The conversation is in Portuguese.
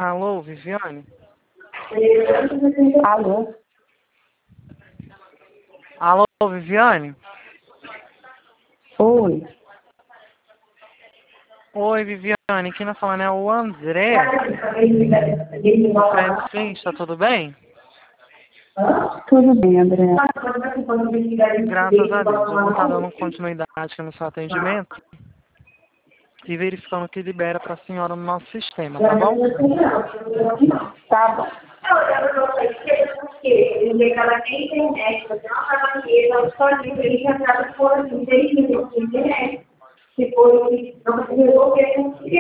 Alô, Viviane? Alô? Alô, Viviane? Oi. Oi, Viviane. Quem tá falando é o André. Do Credit Suisse, tá tudo bem? Tudo bem, André? Graças a Deus. Eu vou estar dando continuidade aqui no seu atendimento e verificando o que libera para a senhora no nosso sistema, tá bom? Tá bom. Se for, não resolver,